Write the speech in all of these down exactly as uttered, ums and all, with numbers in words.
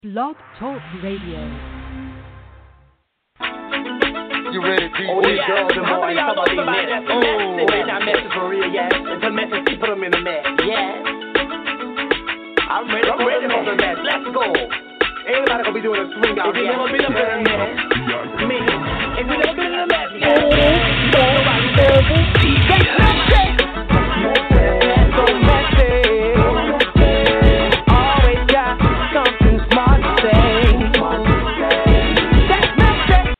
Blog Talk Radio. You ready, D J? Oh, yeah. Girls and boys, how about these niggas? Oh, they may not message for real, yeah. Until message, put them in the net. Yeah. I'm ready, I'm ready for the net. Let's go. Everybody gonna be doing a swing out. If you never been up in the net, me. If you never been in the net, yeah. Nobody does it. That's message. So message. Always got something smart to say. That's message.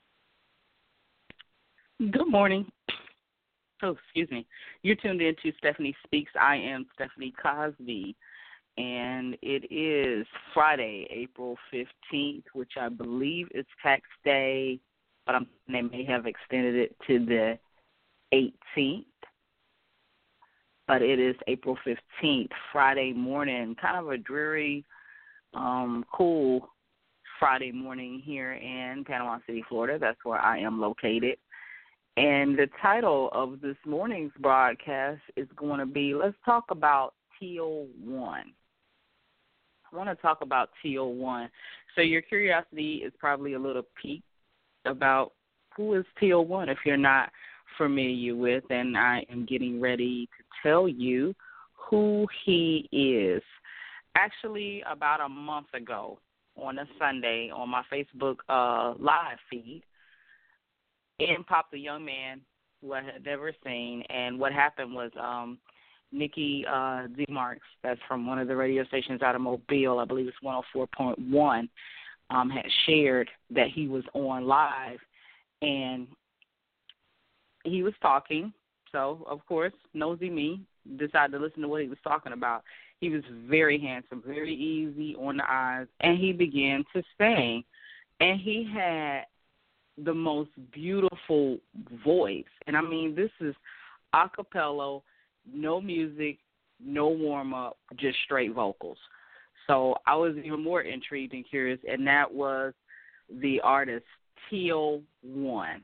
Good morning. Oh, excuse me. You're tuned in to Stephanie Speaks. I am Stephanie Cosby, and it is Friday, April fifteenth, which I believe is tax day, but I'm, they may have extended it to the eighteenth. But it is April fifteenth, Friday morning, kind of a dreary, um, cool Friday morning here in Panama City, Florida. That's where I am located. And the title of this morning's broadcast is going to be, let's talk about Teal One. I want to talk about Teal One. So your curiosity is probably a little piqued about who is Teal One if you're not familiar with, and I am getting ready to tell you who he is. Actually, about a month ago on a Sunday on my Facebook uh, live feed, in popped a young man who I had never seen, and what happened was um, Nikki uh, DeMarks, that's from one of the radio stations out of Mobile, I believe it's one oh four point one, um, had shared that he was on live, and he was talking. So, of course, nosy me decided to listen to what he was talking about. He was very handsome, very easy on the eyes, and he began to sing, and he had the most beautiful voice. And I mean, this is a cappella, no music, no warm-up, just straight vocals. So I was even more intrigued and curious, and that was the artist Teal One.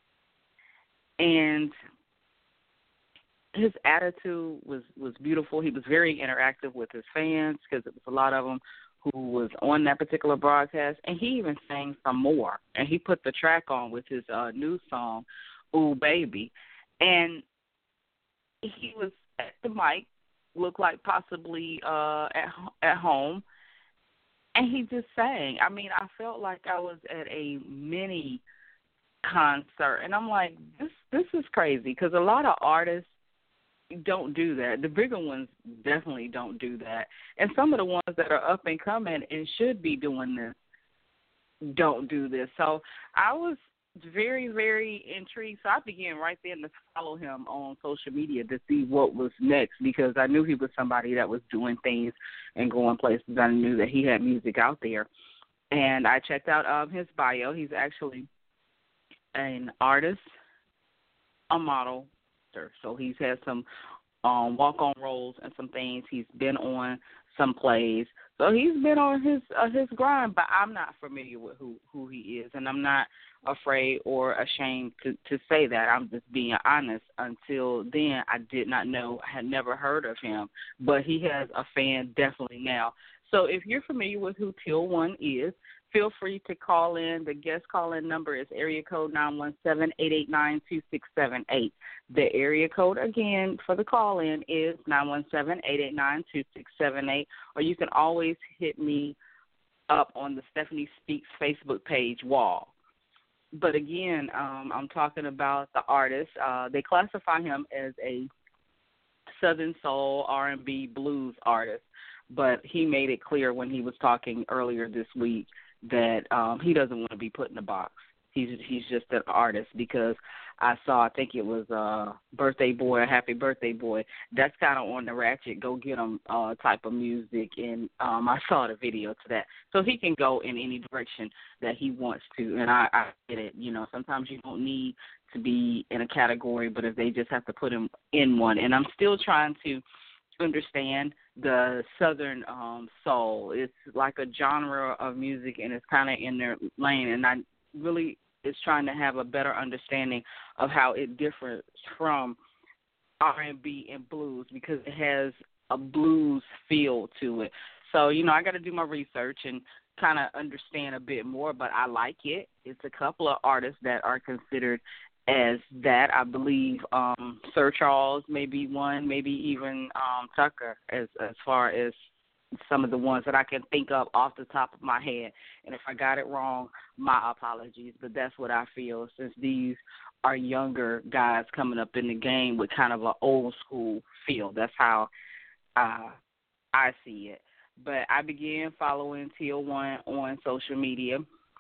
And his attitude was, was beautiful. He was very interactive with his fans because it was a lot of them who was on that particular broadcast, and he even sang some more. And he put the track on with his uh, new song, Ooh Baby. And he was at the mic, looked like possibly uh, at at home, and he just sang. I mean, I felt like I was at a mini concert, and I'm like, this this is crazy because a lot of artists don't do that. The bigger ones definitely don't do that. And some of the ones that are up and coming and should be doing this don't do this. So I was very, very intrigued. So I began right then to follow him on social media to see what was next because I knew he was somebody that was doing things and going places. I knew that he had music out there. And I checked out um, his bio. He's actually an artist, a model. So he's had some um, walk-on roles and some things. He's been on some plays. So he's been on his uh, his grind, but I'm not familiar with who, who he is, and I'm not afraid or ashamed to, to say that. I'm just being honest. Until then, I did not know, I had never heard of him, but he has a fan definitely now. So if you're familiar with who Teal One is, feel free to call in. The guest call-in number is area code nine one seven, eight eight nine, two six seven eight. The area code, again, for the call-in is nine one seven, eight eight nine, two six seven eight. Or you can always hit me up on the Stephanie Speaks Facebook page wall. But, again, um, I'm talking about the artist. Uh, they classify him as a Southern Soul, R and B, blues artist. But he made it clear when he was talking earlier this week that um, he doesn't want to be put in a box. He's he's just an artist because I saw, I think it was uh, Birthday Boy, a Happy Birthday Boy. That's kind of on the ratchet, go get him uh, type of music, and um, I saw the video to that. So he can go in any direction that he wants to, and I, I get it. You know, sometimes you don't need to be in a category, but if they just have to put him in one. And I'm still trying to understand the Southern um, soul. It's like a genre of music, and it's kind of in their lane, and I really is trying to have a better understanding of how it differs from R and B and blues because it has a blues feel to it. So, you know, I got to do my research and kind of understand a bit more, but I like it. It's a couple of artists that are considered as that. I believe um, Sir Charles may be one, maybe even um, Tucker, as as far as some of the ones that I can think of off the top of my head. And if I got it wrong, my apologies, but that's what I feel, since these are younger guys coming up in the game with kind of an old school feel. That's how uh, I see it. But I began following Teal One on social media,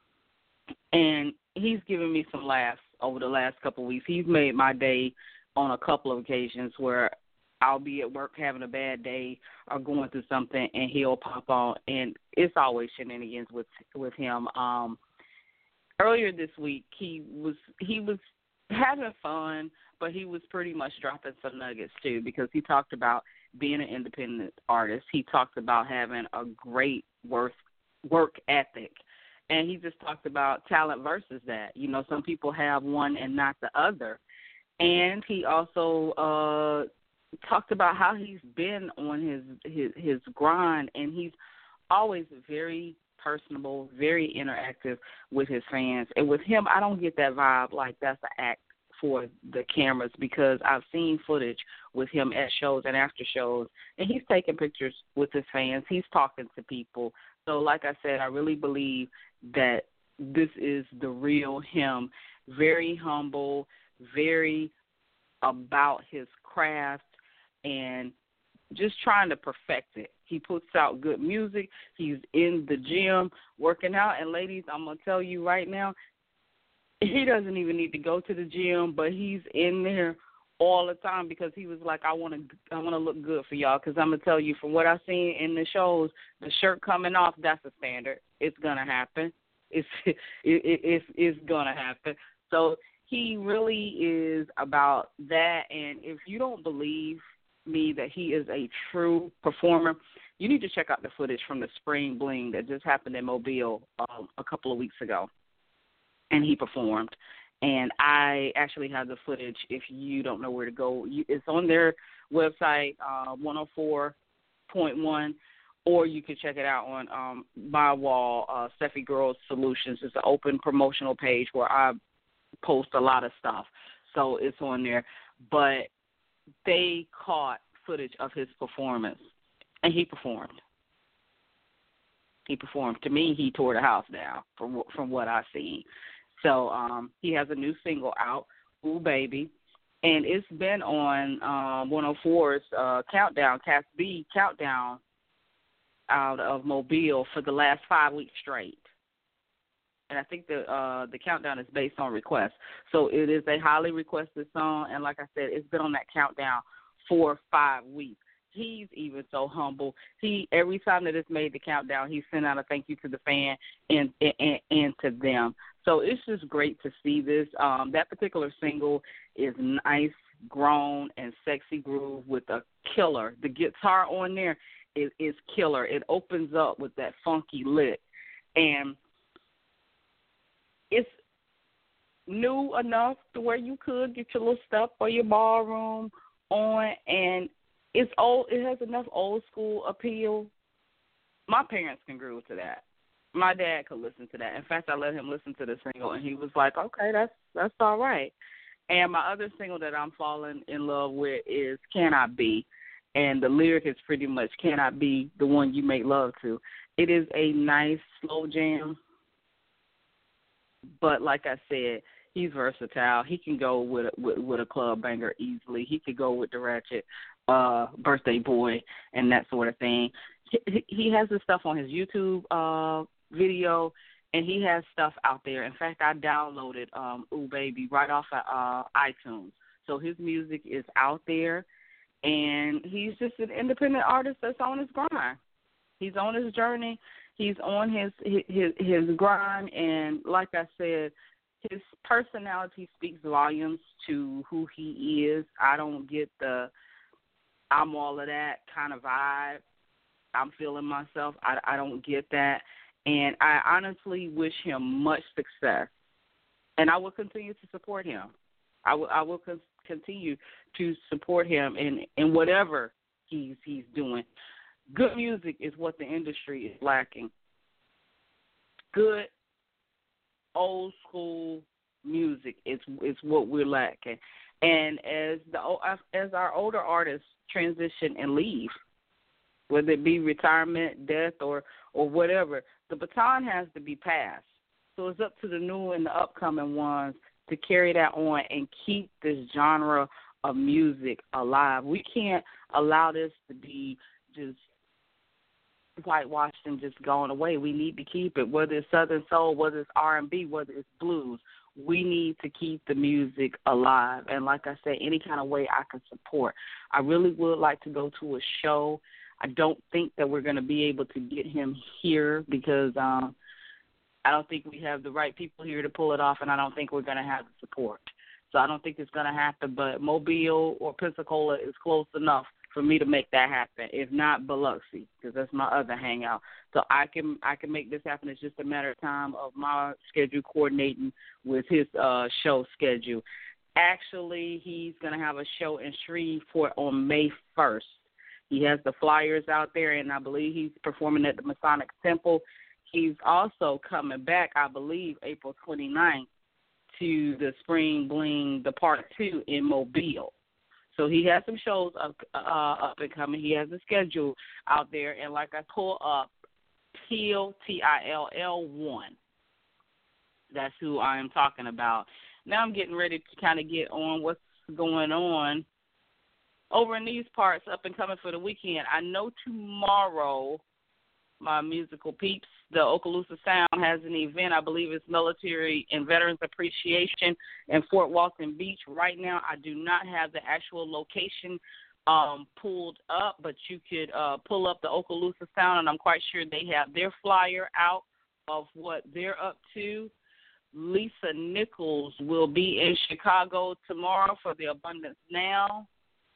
and he's given me some laughs over the last couple of weeks. He's made my day on a couple of occasions where I'll be at work having a bad day or going through something, and he'll pop on, and it's always shenanigans with with him. Um, earlier this week, he was he was having fun, but he was pretty much dropping some nuggets too, because he talked about being an independent artist. He talked about having a great work work ethic, and he just talked about talent versus that. You know, some people have one and not the other. And he also uh, talked about how he's been on his, his his grind, and he's always very personable, very interactive with his fans. And with him, I don't get that vibe like that's an act for the cameras, because I've seen footage with him at shows and after shows, and he's taking pictures with his fans. He's talking to people. So like I said, I really believe that this is the real him, very humble, very about his craft, and just trying to perfect it. He puts out good music. He's in the gym working out. And, ladies, I'm going to tell you right now, he doesn't even need to go to the gym, but he's in there all the time, because he was like, I want to I want to look good for y'all, because I'm going to tell you, from what I've seen in the shows, the shirt coming off, that's a standard. It's going to happen. It's, it, it, it's, it's going to happen. So he really is about that. And if you don't believe me that he is a true performer, you need to check out the footage from the Spring Bling that just happened in Mobile um, a couple of weeks ago. And he performed. And I actually have the footage. If you don't know where to go, you, it's on their website, uh, one oh four point one, or you can check it out on um, my wall, uh, Steffi Girls Solutions. It's an open promotional page where I post a lot of stuff. So it's on there. But they caught footage of his performance, and he performed. He performed. To me, he tore the house down from from what I've seen. So um, he has a new single out, Ooh Baby, and it's been on um, one oh four's uh, countdown, Cast B countdown out of Mobile for the last five weeks straight. And I think the uh, the countdown is based on requests. So it is a highly requested song, and like I said, it's been on that countdown for five weeks. He's even so humble. He every time that it's made the countdown, he sent out a thank you to the fan and and, and to them. So it's just great to see this. Um, that particular single is nice, grown, and sexy groove with a killer. The guitar on there is, is killer. It opens up with that funky lick, and it's new enough to where you could get your little stuff for your ballroom on, and it's old. It has enough old school appeal. My parents can groove to that. My dad could listen to that. In fact, I let him listen to the single, and he was like, okay, that's that's all right. And my other single that I'm falling in love with is Can I Be? And the lyric is pretty much, can I be the one you make love to? It is a nice slow jam, but like I said, he's versatile. He can go with, with, with a club banger easily. He could go with the ratchet uh, birthday boy and that sort of thing. He, he has this stuff on his YouTube uh, video, and he has stuff out there. In fact, I downloaded um, Ooh Baby right off of uh, iTunes. So his music is out there, and he's just an independent artist that's on his grind. He's on his journey. He's on his his his grind, and like I said, his personality speaks volumes to who he is. I don't get the I'm all of that kind of vibe. I'm feeling myself. I, I don't get that. And I honestly wish him much success. And I will continue to support him. I will, I will con- continue to support him in, in whatever he's he's doing. Good music is what the industry is lacking. good old school music is is what we're lacking. And as the as our older artists transition and leave, whether it be retirement, death, or or whatever, the baton has to be passed. So it's up to the new and the upcoming ones to carry that on and keep this genre of music alive. We can't allow this to be just whitewashed and just gone away. We need to keep it, whether it's Southern Soul, whether it's R and B, whether it's blues. We need to keep the music alive. And like I said, any kind of way I can support. I really would like to go to a show. I don't think that we're going to be able to get him here because um, I don't think we have the right people here to pull it off, and I don't think we're going to have the support. So I don't think it's going to happen, but Mobile or Pensacola is close enough for me to make that happen. If not, Biloxi, because that's my other hangout. So I can I can make this happen. It's just a matter of time of my schedule coordinating with his uh, show schedule. Actually, he's going to have a show in Shreveport on May first. He has the flyers out there, and I believe he's performing at the Masonic Temple. He's also coming back, I believe, April twenty-ninth to the Spring Bling, the Part two in Mobile. So he has some shows up, uh, up and coming. He has a schedule out there, and like I pull up, Till, T I L L one. That's who I am talking about. Now I'm getting ready to kind of get on what's going on over in these parts up and coming for the weekend. I know tomorrow, my musical peeps, the Okaloosa Sound has an event. I believe it's Military and Veterans Appreciation in Fort Walton Beach. Right now, I do not have the actual location um, pulled up, but you could uh, pull up the Okaloosa Sound, and I'm quite sure they have their flyer out of what they're up to. Lisa Nichols will be in Chicago tomorrow for the Abundance Now.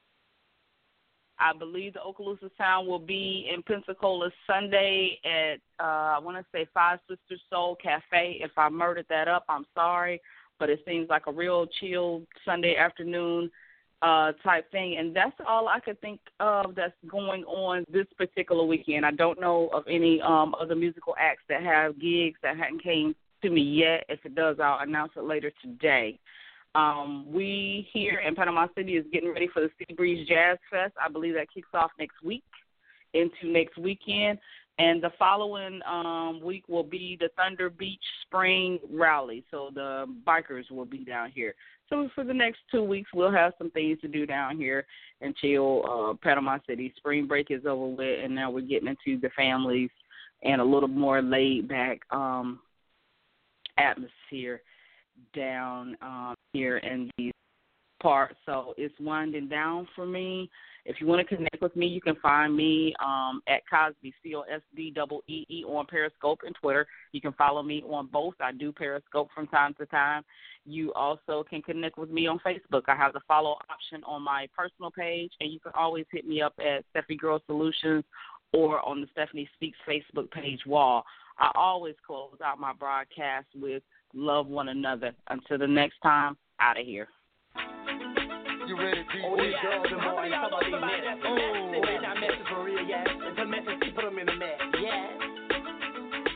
I believe the Okaloosa Sound will be in Pensacola Sunday at, uh, I want to say Five Sisters Soul Cafe. If I murdered that up, I'm sorry, but it seems like a real chill Sunday afternoon uh, type thing. And that's all I could think of that's going on this particular weekend. I don't know of any um, other musical acts that have gigs that hadn't came to me yet. If it does, I'll announce it later today. Um, we here in Panama City is getting ready for the Sea Breeze Jazz Fest. I believe that kicks off next week into next weekend. And the following um, week will be the Thunder Beach Spring Rally. So the bikers will be down here. So for the next two weeks, we'll have some things to do down here and chill uh, Panama City. Spring break is over with, and now we're getting into the families and a little more laid-back um, atmosphere down um, here in these parts. So it's winding down for me. If you want to connect with me, you can find me um, at Cosby, C O S B E E E, on Periscope and Twitter. You can follow me on both. I do Periscope from time to time. You also can connect with me on Facebook. I have the follow option on my personal page, and you can always hit me up at Steffi Girl Solutions or on the Stephanie Speaks Facebook page wall. I always close out my broadcast with love one another. Until the next time, out of here. You ready, G? Oh, these girls and boys, talk about these nets. Oh, they read that message for real, yeah. Until Memphis, she put them in the net. Yeah.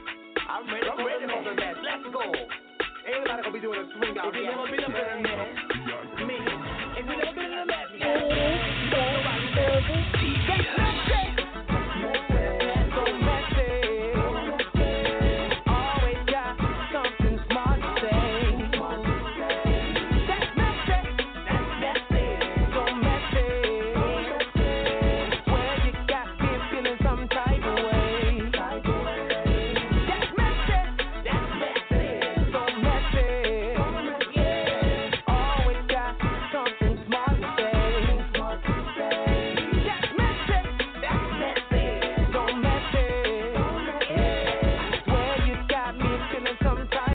I'm ready, I'm ready for the net. Let's go. Everybody gonna be doing a swing out here. If you never been up in the net.